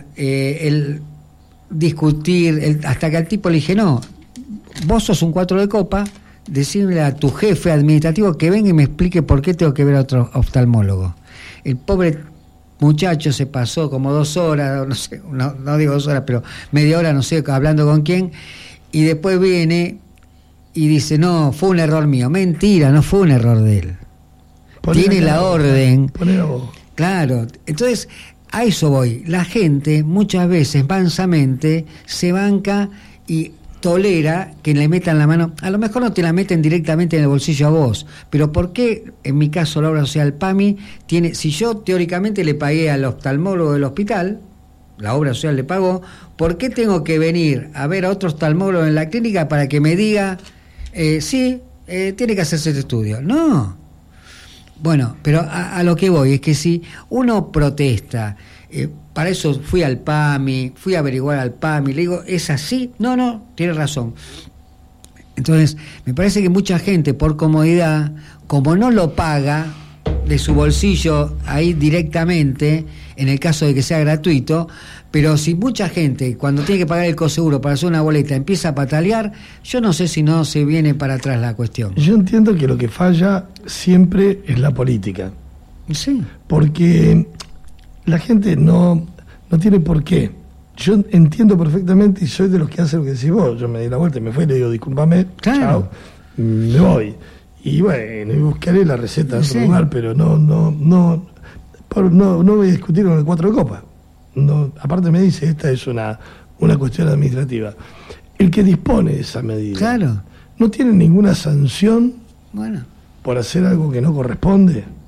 discutir, hasta que al tipo le dije, no, vos sos un 4 de copa, decirle a tu jefe administrativo que venga y me explique por qué tengo que ver a otro oftalmólogo. El pobre muchacho se pasó como 2 horas, no sé, no digo 2 horas, pero media hora, no sé, hablando con quién, y después viene y dice, no, fue un error mío. Mentira, no fue un error de él. Tiene la orden. Claro, entonces... A eso voy. La gente muchas veces mansamente se banca y tolera que le metan la mano. A lo mejor no te la meten directamente en el bolsillo a vos, pero ¿por qué en mi caso la obra social PAMI tiene, si yo teóricamente le pagué al oftalmólogo del hospital, la obra social le pagó, ¿por qué tengo que venir a ver a otro oftalmólogo en la clínica para que me diga tiene que hacerse este estudio? No. Bueno, pero a lo que voy es que si uno protesta, para eso fui al PAMI, fui a averiguar al PAMI, le digo, ¿es así? No, tiene razón. Entonces, me parece que mucha gente, por comodidad, como no lo paga de su bolsillo ahí directamente, en el caso de que sea gratuito, pero si mucha gente, cuando tiene que pagar el coseguro para hacer una boleta, empieza a patalear, yo no sé si no se viene para atrás la cuestión. Yo entiendo que lo que falla siempre es la política. Sí. Porque la gente no tiene por qué. Yo entiendo perfectamente y soy de los que hacen lo que decís vos. Yo me di la vuelta y me fui y le digo, discúlpame, claro. Chao, me voy. Y bueno, y buscaré la receta en otro lugar, pero no voy a discutir con el 4 de copa. No, aparte me dice, esta es una cuestión administrativa. El que dispone de esa medida, claro, no tiene ninguna sanción por hacer algo que no corresponde.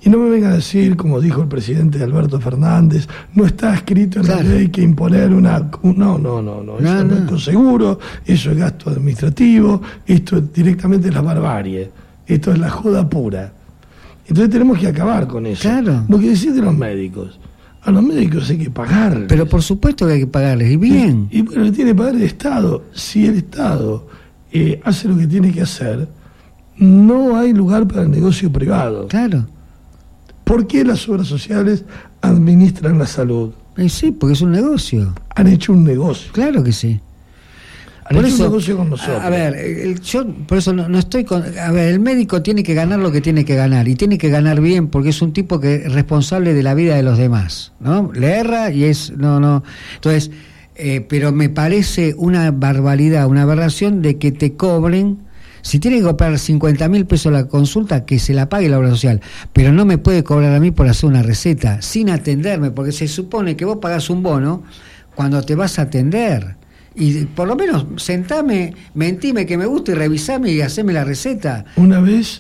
Y no me vengan a decir, como dijo el presidente Alberto Fernández, no está escrito en la ley que imponer una... No, eso no es conseguro, eso es gasto administrativo, esto es directamente la barbarie, esto es la joda pura. Entonces tenemos que acabar con eso. Claro. Lo que decís de los médicos. A los médicos hay que pagarles. Pero por supuesto que hay que pagarles, y bien. Y bueno, le tiene que pagar el Estado. Si el Estado hace lo que tiene que hacer, no hay lugar para el negocio privado. Claro. ¿Por qué las obras sociales administran la salud? Sí, porque es un negocio. Han hecho un negocio. Claro que sí. Han hecho un negocio con nosotros. A ver, yo por eso no estoy con... A ver, el médico tiene que ganar lo que tiene que ganar, y tiene que ganar bien, porque es un tipo que es responsable de la vida de los demás, ¿no? Le erra y es... No. Entonces, pero me parece una barbaridad, una aberración de que te cobren... Si tiene que cobrar 50.000 pesos la consulta, que se la pague la obra social, pero no me puede cobrar a mí por hacer una receta, sin atenderme, porque se supone que vos pagás un bono cuando te vas a atender. Y por lo menos sentame, mentime que me gusta y revisame y haceme la receta. Una vez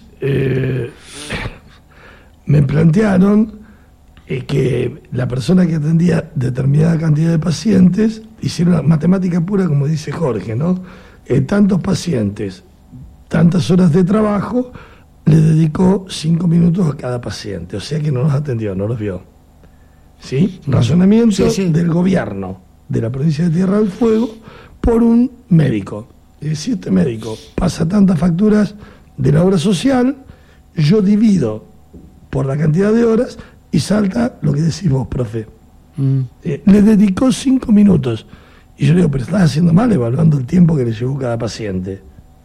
me plantearon que la persona que atendía determinada cantidad de pacientes, hicieron una matemática pura, como dice Jorge, ¿no? Tantos pacientes, tantas horas de trabajo, le dedicó 5 minutos a cada paciente, o sea que no los atendió, no los vio. ¿Sí? Razonamiento del gobierno de la provincia de Tierra del Fuego por un médico. Es decir, este médico pasa tantas facturas de la obra social, yo divido por la cantidad de horas y salta lo que decís vos, profe. Le dedicó 5 minutos. Y yo le digo, pero estás haciendo mal evaluando el tiempo que le llevó cada paciente.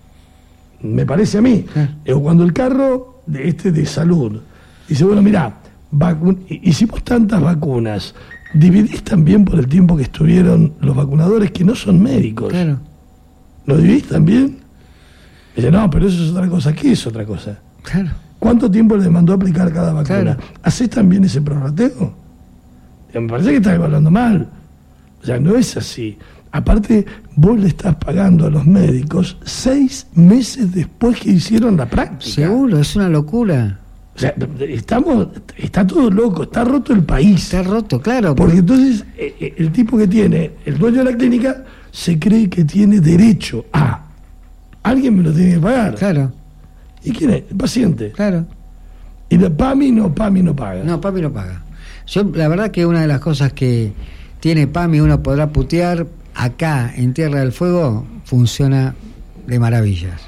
Me parece a mí. Cuando el carro de salud dice, bueno, mirá, hicimos tantas vacunas, dividís también por el tiempo que estuvieron los vacunadores que no son médicos. Claro. ¿Lo dividís también? Dice, no, pero eso es otra cosa. ¿Qué es otra cosa? Claro. ¿Cuánto tiempo le mandó a aplicar cada vacuna? Claro. ¿Hacés también ese prorrateo? Me parece que estás evaluando mal. O sea, no es así. Aparte, vos le estás pagando a los médicos 6 meses después que hicieron la práctica. Seguro, es una locura. O sea, está todo loco, está roto el país. Está roto, claro. Porque entonces el tipo que tiene, el dueño de la clínica, se cree que tiene derecho a... Alguien me lo tiene que pagar. Claro. ¿Y quién es? El paciente. Claro. Y la PAMI no paga. No, PAMI no paga. Yo, la verdad que una de las cosas que tiene PAMI, uno podrá putear, acá en Tierra del Fuego funciona de maravillas.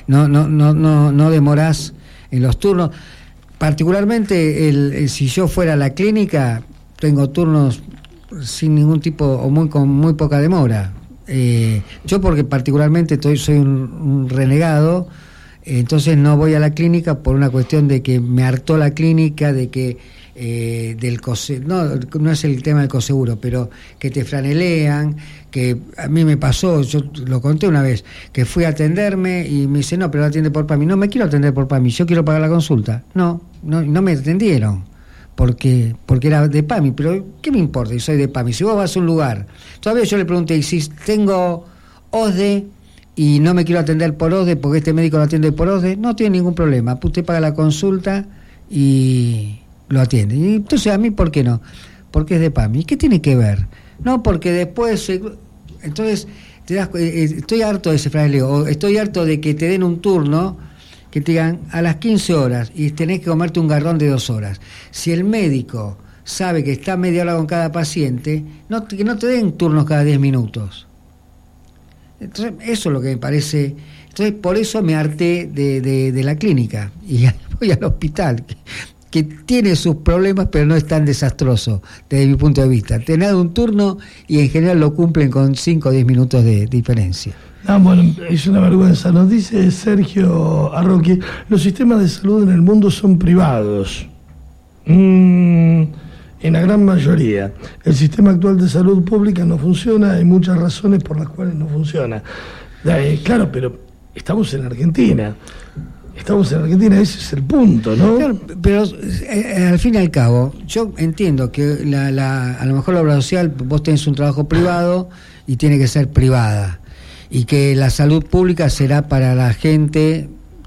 No demorás en los turnos. Particularmente si yo fuera a la clínica, tengo turnos sin ningún tipo o con muy poca demora. Yo porque particularmente soy un renegado, entonces no voy a la clínica por una cuestión de que me hartó la clínica, de que no es el tema del coseguro, pero que te franelean, que a mí me pasó, yo lo conté una vez, que fui a atenderme y me dice, no, pero lo atiende por PAMI. No me quiero atender por PAMI, yo quiero pagar la consulta. No me atendieron porque era de PAMI, pero ¿qué me importa si soy de PAMI? Si vos vas a un lugar, todavía yo le pregunté, y si tengo OSDE y no me quiero atender por OSDE porque este médico lo atiende por OSDE, no tiene ningún problema, usted paga la consulta y lo atiende. Y entonces, ¿a mí por qué no? Porque es de PAMI. ¿Qué tiene que ver? No, porque después... Entonces, estoy harto de ese franeleo, o estoy harto de que te den un turno, que te digan a las 15 horas y tenés que comerte un garrón de 2 horas. Si el médico sabe que está media hora con cada paciente, que no te den turnos cada 10 minutos. Entonces, eso es lo que me parece... Entonces, por eso me harté de la clínica y voy al hospital, que tiene sus problemas, pero no es tan desastroso desde mi punto de vista. Te dan un turno y en general lo cumplen con 5 o 10 minutos de diferencia. Bueno, es una vergüenza. Nos dice Sergio Arroqui, los sistemas de salud en el mundo son privados. En la gran mayoría. El sistema actual de salud pública no funciona, hay muchas razones por las cuales no funciona. Claro, pero estamos en Argentina, ese es el punto, ¿no? Claro, pero al fin y al cabo, yo entiendo que a lo mejor la obra social, vos tenés un trabajo privado y tiene que ser privada, y que la salud pública será para la gente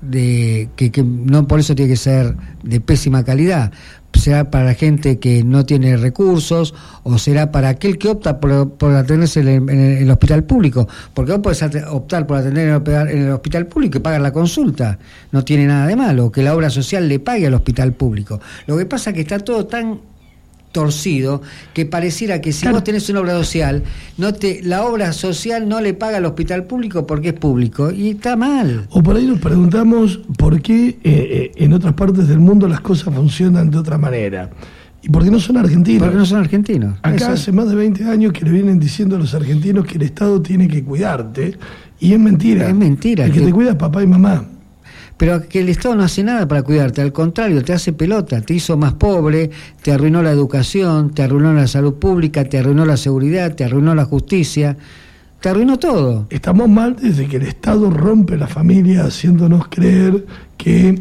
que no por eso tiene que ser de pésima calidad. Será para la gente que no tiene recursos, o será para aquel que opta por atenderse en el hospital público, porque vos podés optar por atender en el hospital público y pagar la consulta, no tiene nada de malo que la obra social le pague al hospital público. Lo que pasa es que está todo tan torcido que pareciera que si vos tenés una obra social, la obra social no le paga al hospital público porque es público, y está mal. O por ahí nos preguntamos por qué en otras partes del mundo las cosas funcionan de otra manera. ¿Y por qué no son argentinos? Porque no son argentinos. Acá hace más de 20 años que le vienen diciendo a los argentinos que el Estado tiene que cuidarte, y es mentira. Es mentira. El que te cuida es papá y mamá. Pero que el Estado no hace nada para cuidarte, al contrario, te hace pelota, te hizo más pobre, te arruinó la educación, te arruinó la salud pública, te arruinó la seguridad, te arruinó la justicia, te arruinó todo. Estamos mal desde que el Estado rompe la familia, haciéndonos creer que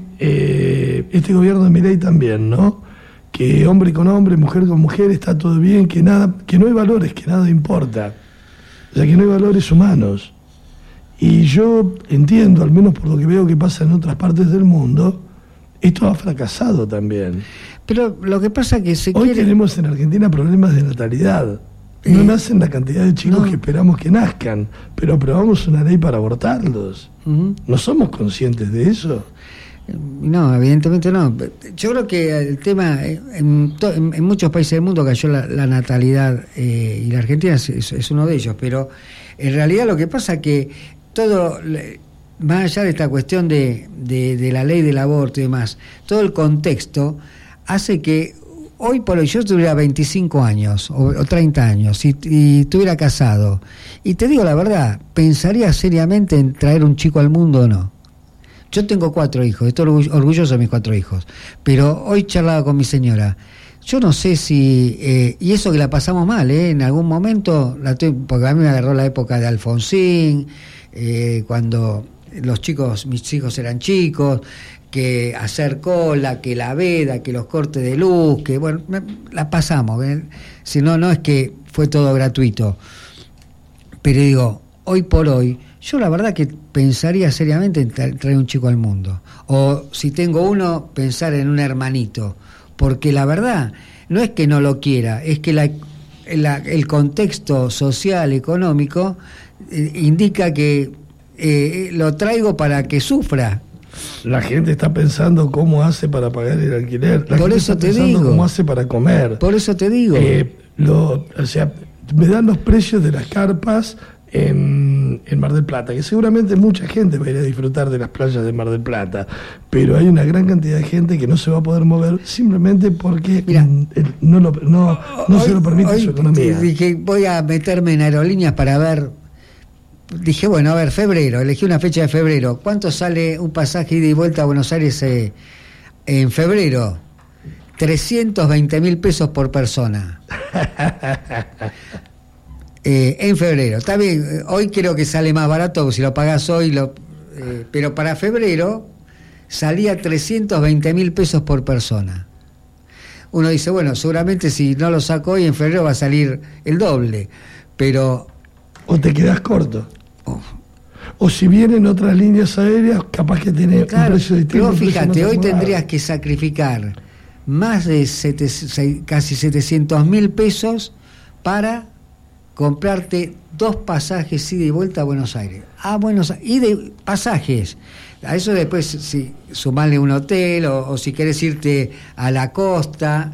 este gobierno de Milei también, ¿no? Que hombre con hombre, mujer con mujer, está todo bien, que no hay valores, que nada importa. O sea, que no hay valores humanos. Y yo entiendo, al menos por lo que veo que pasa en otras partes del mundo, esto ha fracasado también. Pero lo que pasa es que hoy tenemos en Argentina problemas de natalidad. No nacen la cantidad de chicos que esperamos que nazcan, pero aprobamos una ley para abortarlos. ¿No somos conscientes de eso? No, evidentemente no. Yo creo que el tema, en muchos países del mundo cayó la natalidad, y la Argentina es uno de ellos, pero en realidad lo que pasa es que todo, más allá de esta cuestión de la ley del aborto y demás, todo el contexto hace que hoy por hoy yo tuviera 25 años o 30 años y estuviera casado, y te digo la verdad, pensaría seriamente en traer un chico al mundo o no. Yo tengo 4 hijos, estoy orgulloso de mis 4 hijos, pero hoy charlaba con mi señora. Yo no sé si, y eso que la pasamos mal, en algún momento, porque a mí me agarró la época de Alfonsín, cuando mis hijos eran chicos, que hacer cola, que la veda, que los cortes de luz, que bueno, la pasamos, si no, no es que fue todo gratuito. Pero digo, hoy por hoy, yo la verdad que pensaría seriamente en traer un chico al mundo. O si tengo uno, pensar en un hermanito. Porque la verdad, no es que no lo quiera, es que el contexto social, económico, indica que lo traigo para que sufra. La gente está pensando cómo hace para pagar el alquiler. Por eso te digo. Cómo hace para comer. Por eso te digo. O sea, me dan los precios de las carpas en Mar del Plata, que seguramente mucha gente va a ir a disfrutar de las playas de Mar del Plata, pero hay una gran cantidad de gente que no se va a poder mover simplemente porque no se lo permite su economía. Dije, voy a meterme en aerolíneas para ver. Dije, bueno, a ver, febrero, elegí una fecha de febrero. ¿Cuánto sale un pasaje ida y vuelta a Buenos Aires en febrero? 320.000 pesos por persona. En febrero, está bien, hoy creo que sale más barato si lo pagás hoy, pero para febrero salía 320.000 pesos por persona. Uno dice, bueno, seguramente si no lo saco hoy en febrero va a salir el doble, pero... O te quedás corto. O si vienen otras líneas aéreas, capaz que tiene un precio distinto. Pero fíjate, hoy tendrías que sacrificar más de casi 700.000 pesos para comprarte 2 pasajes ida y vuelta a Buenos Aires. Y de pasajes. A eso después si sumarle un hotel o si querés irte a la costa.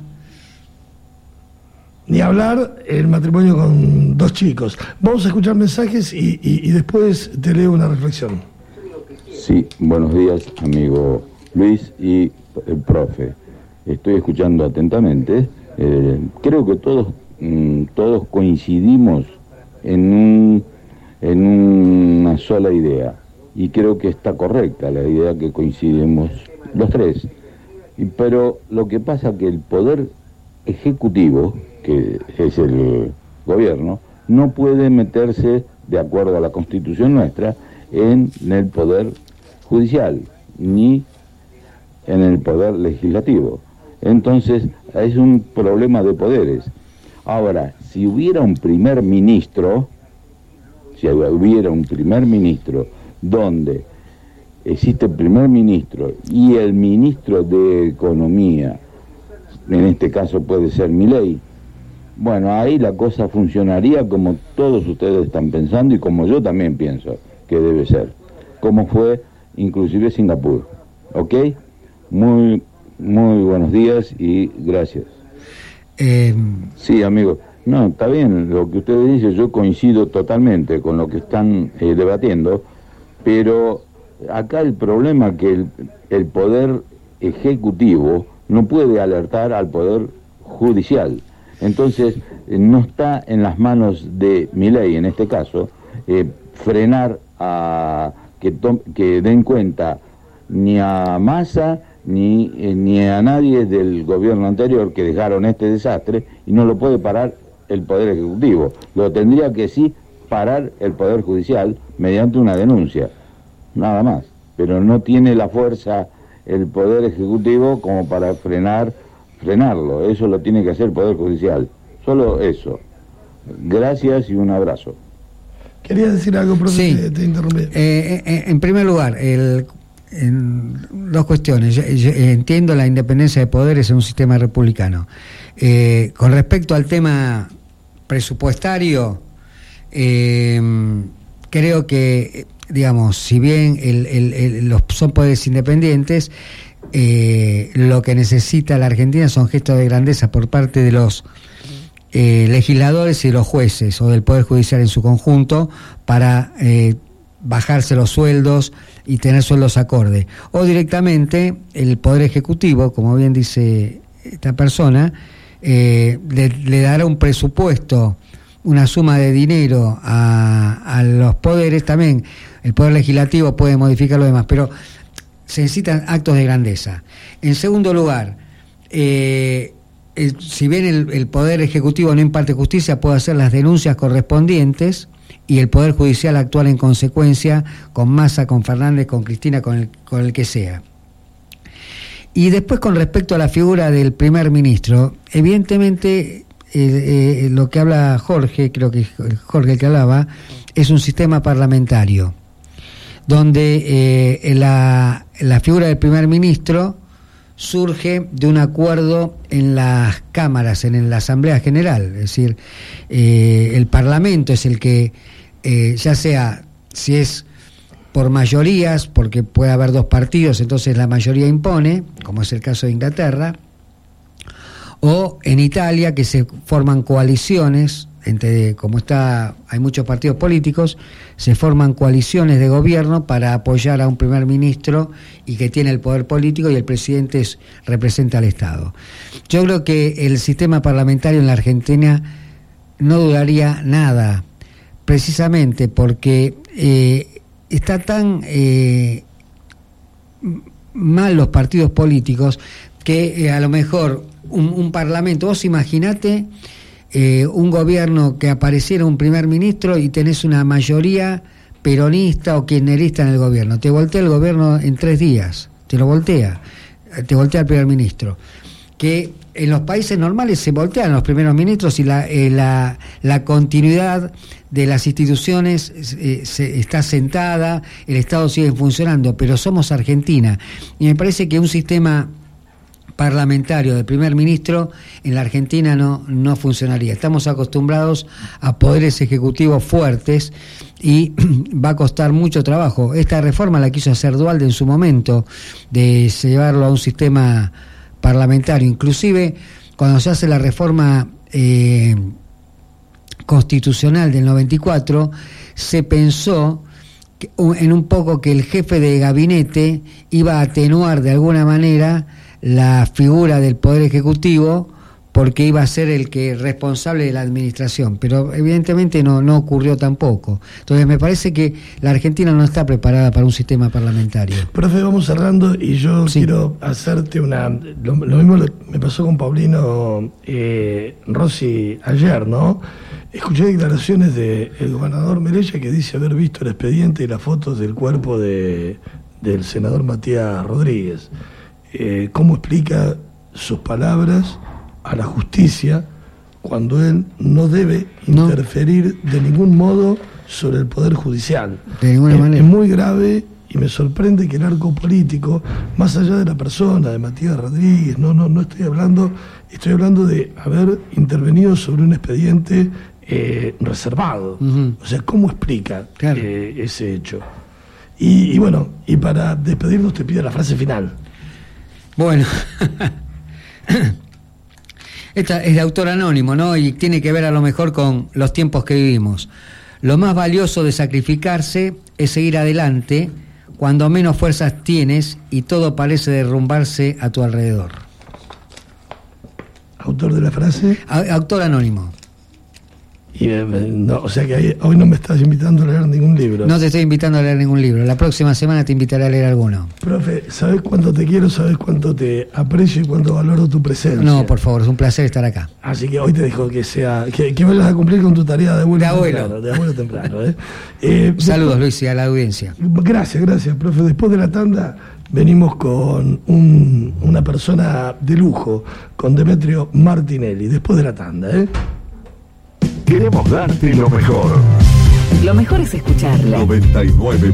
Ni hablar el matrimonio con 2 chicos. Vamos a escuchar mensajes y después te leo una reflexión. Sí, buenos días, amigo Luis y el profe. Estoy escuchando atentamente. Creo que todos coincidimos en una sola idea, y creo que está correcta la idea que coincidimos los 3. Pero lo que pasa es que el poder ejecutivo, que es el gobierno, no puede meterse, de acuerdo a la Constitución nuestra, en el poder judicial ni en el poder legislativo. Entonces es un problema de poderes. Ahora, si hubiera un primer ministro donde existe el primer ministro y el ministro de Economía, en este caso puede ser Milei, bueno, ahí la cosa funcionaría como todos ustedes están pensando y como yo también pienso que debe ser, como fue inclusive Singapur. ¿Ok? Muy buenos días y gracias. Sí, amigo. No, está bien, lo que ustedes dicen, yo coincido totalmente con lo que están debatiendo, pero acá el problema es que el poder ejecutivo no puede alertar al poder judicial. Entonces, no está en las manos de Milei, en este caso, frenar a que den cuenta ni a Massa ni a nadie del gobierno anterior que dejaron este desastre, y no lo puede parar el Poder Ejecutivo. Lo tendría que sí parar el Poder Judicial mediante una denuncia, nada más. Pero no tiene la fuerza el Poder Ejecutivo como para frenarlo. Eso lo tiene que hacer el Poder Judicial. Solo eso. Gracias y un abrazo. Quería decir algo, profe, sí. te interrumpí. En primer lugar, dos cuestiones. Yo entiendo la independencia de poderes en un sistema republicano. Con respecto al tema presupuestario, creo que, digamos, si bien son poderes independientes, lo que necesita la Argentina son gestos de grandeza por parte de los legisladores y de los jueces o del Poder Judicial en su conjunto para bajarse los sueldos y tener sueldos acorde. O directamente el Poder Ejecutivo, como bien dice esta persona, le dará un presupuesto, una suma de dinero a los poderes. También el Poder Legislativo puede modificar lo demás, pero se necesitan actos de grandeza. En segundo lugar, si bien el Poder Ejecutivo no imparte justicia, puede hacer las denuncias correspondientes y el Poder Judicial actuar en consecuencia con Massa, con Fernández, con Cristina, con el que sea. Y después, con respecto a la figura del primer ministro, evidentemente lo que habla Jorge, creo que Jorge el que hablaba, es un sistema parlamentario, donde la figura del primer ministro surge de un acuerdo en las cámaras, en la Asamblea General. Es decir, el Parlamento es el que, ya sea si es por mayorías, porque puede haber dos partidos, entonces la mayoría impone, como es el caso de Inglaterra, o en Italia, que se forman coaliciones, hay muchos partidos políticos, se forman coaliciones de gobierno para apoyar a un primer ministro y que tiene el poder político, y el presidente representa al Estado. Yo creo que el sistema parlamentario en la Argentina no duraría nada, precisamente porque está tan mal los partidos políticos que a lo mejor un parlamento, vos imaginate un gobierno que apareciera un primer ministro y tenés una mayoría peronista o kirchnerista en el gobierno, te voltea el gobierno en 3 días, te voltea el primer ministro. Que en los países normales se voltean los primeros ministros y la continuidad de las instituciones está sentada, el Estado sigue funcionando, pero somos Argentina, y me parece que un sistema parlamentario del primer ministro en la Argentina no funcionaría. Estamos acostumbrados a poderes ejecutivos fuertes y va a costar mucho trabajo. Esta reforma la quiso hacer Duhalde en su momento, de llevarlo a un sistema parlamentario. Inclusive cuando se hace la reforma constitucional del 94, se pensó en un poco que el jefe de gabinete iba a atenuar de alguna manera la figura del Poder Ejecutivo, porque iba a ser el que responsable de la administración, pero evidentemente no ocurrió tampoco. Entonces me parece que la Argentina no está preparada para un sistema parlamentario. Profe, vamos cerrando y yo quiero hacerte lo mismo me pasó con Paulino Rossi ayer, ¿no? Escuché declaraciones del gobernador Melella, que dice haber visto el expediente y las fotos del cuerpo del senador Matías Rodríguez. ¿Cómo explica sus palabras a la justicia cuando él no debe interferir de ningún modo sobre el Poder Judicial? De ninguna manera. Es muy grave y me sorprende que el arco político, más allá de la persona, de Matías Rodríguez, no estoy hablando de haber intervenido sobre un expediente reservado. O sea, ¿cómo explica ese hecho? Y bueno, y para despedirnos te pido la frase final. Bueno, esta es de autor anónimo, ¿no? Y tiene que ver a lo mejor con los tiempos que vivimos. Lo más valioso de sacrificarse es seguir adelante cuando menos fuerzas tienes y todo parece derrumbarse a tu alrededor. ¿Autor de la frase? Autor anónimo. Y o sea que hoy no me estás invitando a leer ningún libro. No te estoy invitando a leer ningún libro. La próxima semana te invitaré a leer alguno. Profe, ¿sabes cuánto te quiero? ¿Sabes cuánto te aprecio y cuánto valoro tu presencia? No, por favor, es un placer estar acá. Así que hoy te dejo que vayas a cumplir con tu tarea de abuelo temprano. Saludos, Luis, y a la audiencia. Gracias, profe. Después de la tanda venimos con una persona de lujo, con Demetrio Martinelli. Después de la tanda, Queremos darte lo mejor. Lo mejor es escucharla. 99.